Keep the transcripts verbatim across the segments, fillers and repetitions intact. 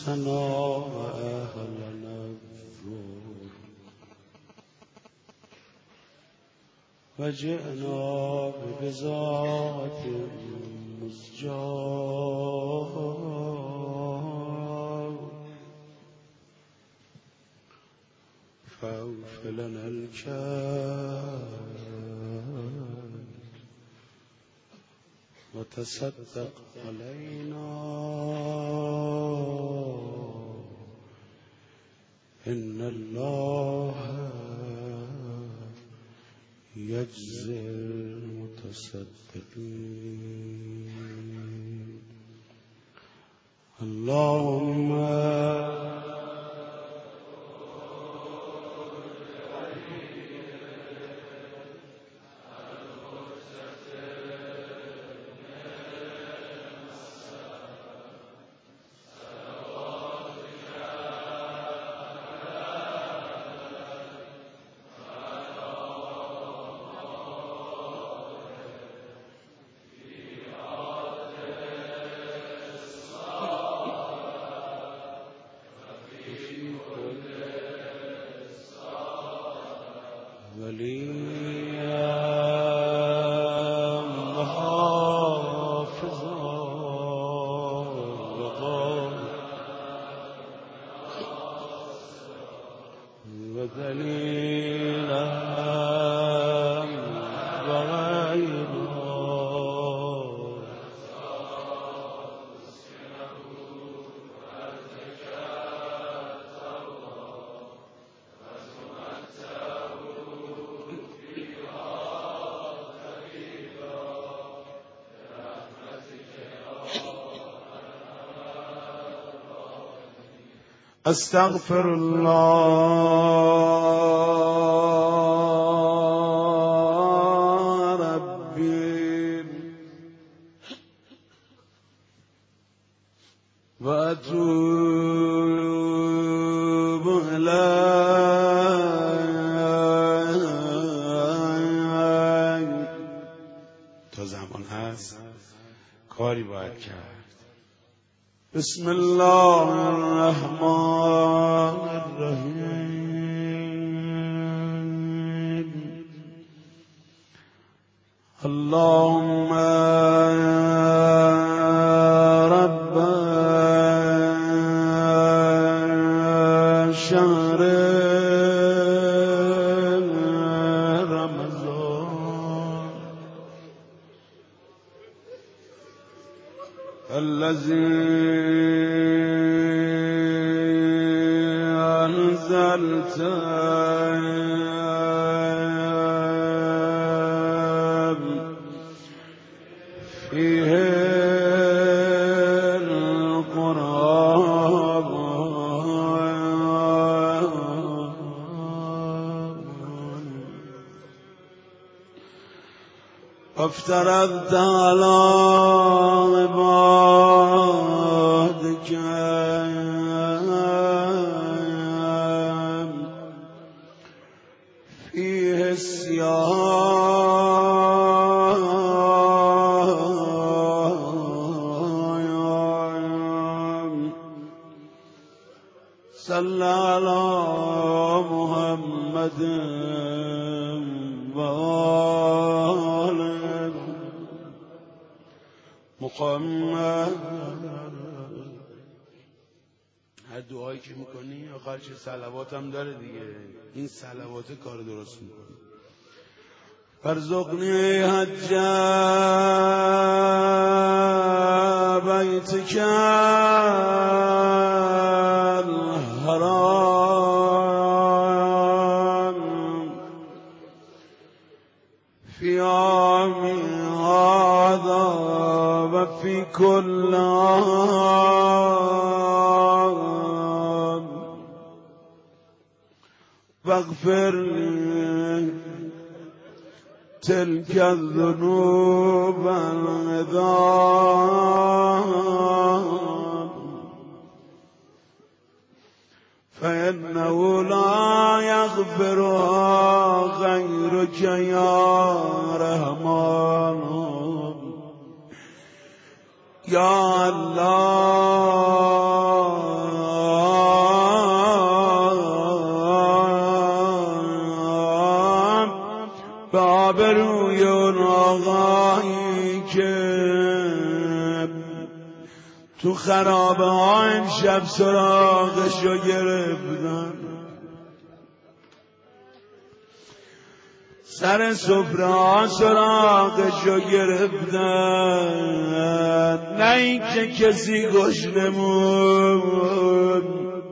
أنفسنا وأهلنا الضر وجئنا ببضاعة مزجاة فأوف لنا الكيل وتصدق علينا إن الله يجزي المتصدقين. اللهم أستغفر الله ربي وأتوب إليه. تا زمان هست کاری باید کرد. بسم الله الرحمن الرحیم. اللهم رب شهر رمضان الذي أنزلت فيه القرآن وافترضت على عبادك فيه الصيام صلى على محمد وآله محمد. هر دعایی که میکنی آخرش صلوات هم داره دیگه. این صلوات کار درست میکنه. فرزقنی حج بیتک الحرام فی عامی هذا و فی کل عام واغفر لی تلك الذنوب العظام فإنه لا يغفرها غيرك يا رحمن يا الله آبروی اون آقایی که تو خرابه ها امشب سراغشو گرفتن، سر سفره ها سراغشو گرفتن، نه این که کسی گشنه بود.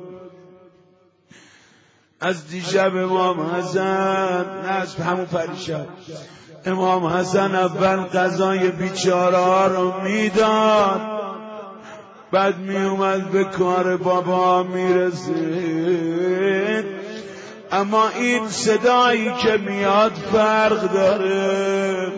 از دیشب امام حسن، نه از همون پریشب، امام حسن اول غذای بیچاره ها رو میداد، بعد می اومد به کار بابا میرسید. اما این صدایی که میاد فرق داره.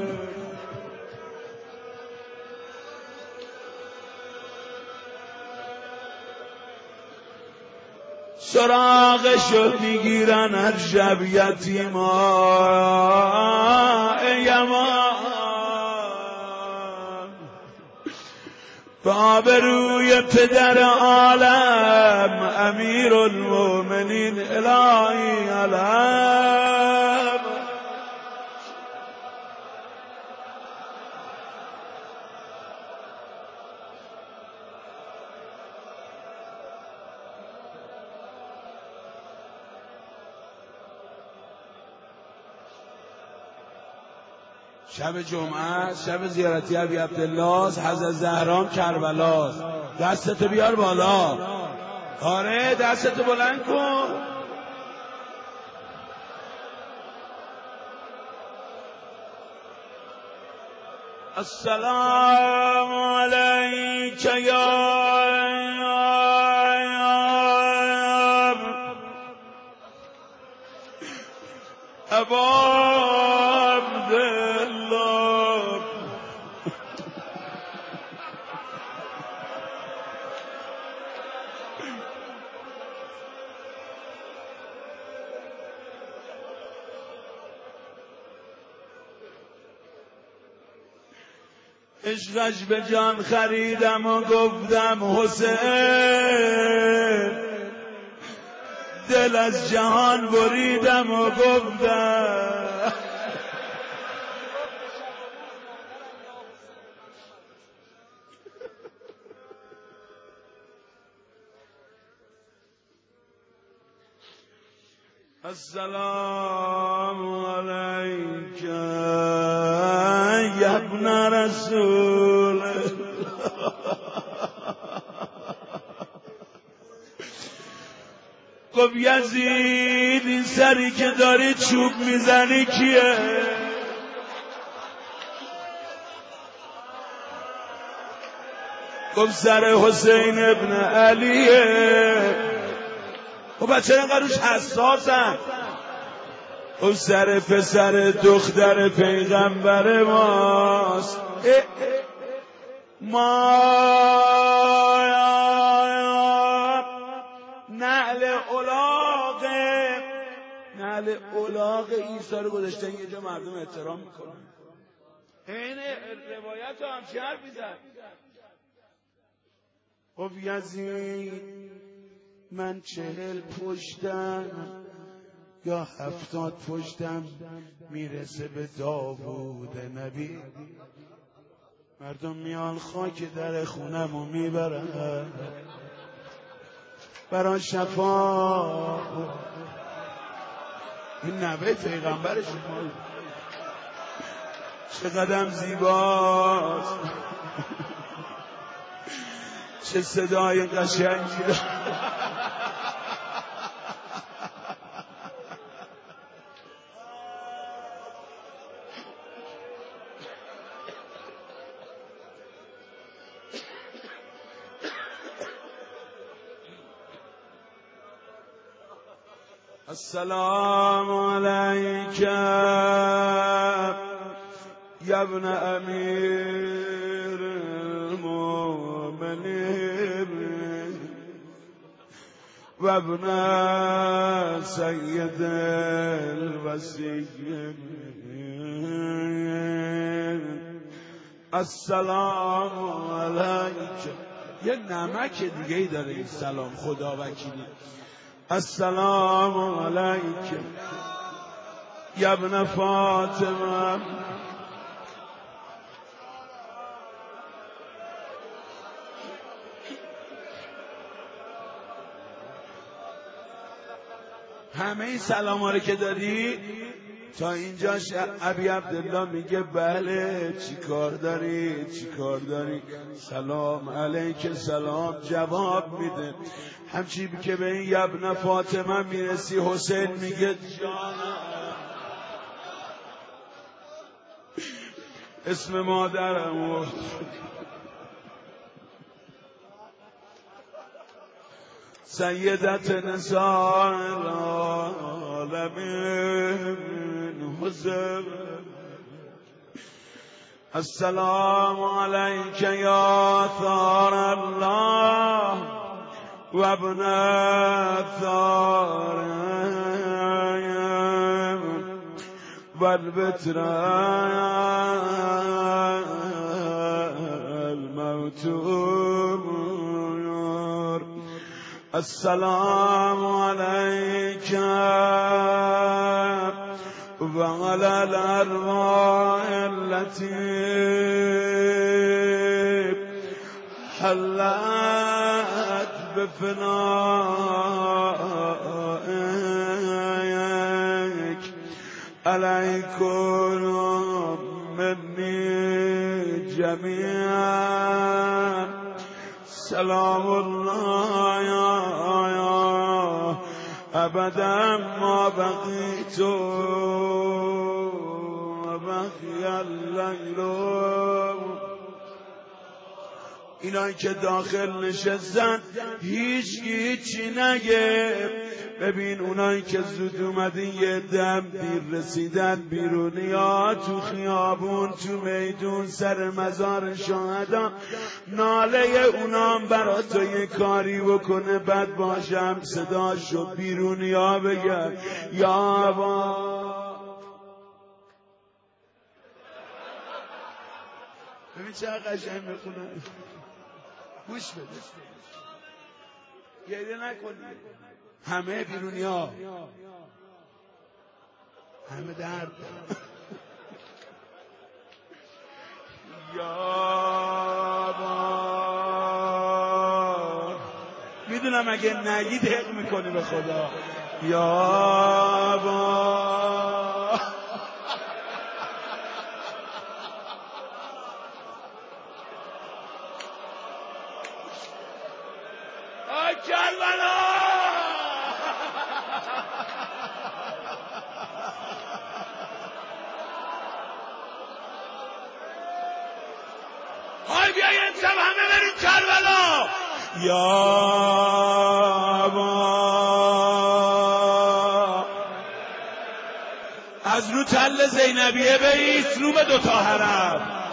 سراغشو میگیرن هر شب یتیما، ایمان به آبروی پدر عالم امیر المؤمنین الهی علم. شب جمعه، شب زیارتی ابی عبدالله، حضرت زهرام کربلا. دستتو بیار بالا. آره دستتو بلند کن. السلام علیک یا ابا عشقش به جان خریدم و گفتم حسین، دل از جهان بریدم و گفتم السلام علیک یا ابن رسول. گفت یزید این سری که داری چوب میزنی کیه؟ گفت سر حسین ابن علیه. خب بچه اینقدر روش حساسن. خب سر پسر دختر پیغمبر ماست. ما نعل اولاغه، نعل اولاغ عیسی رو گذاشتن یه جا مردم احترام میکنن. این روایت رو همچی حرفی زد. خب یزید من چهل پشتم یا هفتاد پشتم میرسه به داوود نبی. مردم میان خاک در خونمو میبرن برای شفا. این نوه پیغمبرش چقدر زیباست، چه صدای قشنگی داره. السلام علیک یا ابن امیر المؤمنین و ابن سید الوصیین. السلام علیک. یه نمک دیگه ای داره این سلام، خدا وکیلی. السلام علیک یا ابن فاطمه همه این سلام ها رو که دادی تا اینجاش ابی عبدالله میگه بله چی کار داری چی کار داری سلام علیک سلام جواب میده. همچی که به این ابن فاطمه میرسی حسین میگه جانم اسم مادرم سیدت نساء العالمین حسین السلام علیک یا ثار الله و ابن الثار و البتر الموتور السلام علیک و علی الارواح التي حلت بفنائك علیکم منی جمیعا سلام الله یا ابدا ما بقیت و بقی اللیل. اینایی که داخل نشستن هیچ هیچی نگه. ببین اونایی که زود اومدین یه دم دیر رسیدن بیرونی ها تو خیابون تو میدون سر مزار شهدا ناله اونام برا تو یه کاری بکنه بد باشم صداشو بیرونی ها بگن یا با. ببین چه قشنگ میخونن گوش بده گریه نکنی همه بیرونی ها همه درد یا با میدونم اگه نگی دق میکنی به خدا یا با کربلا های بیایی امشب همه بریم کربلا یا با از رو تل زینبیه بیست رو به دوتا حرم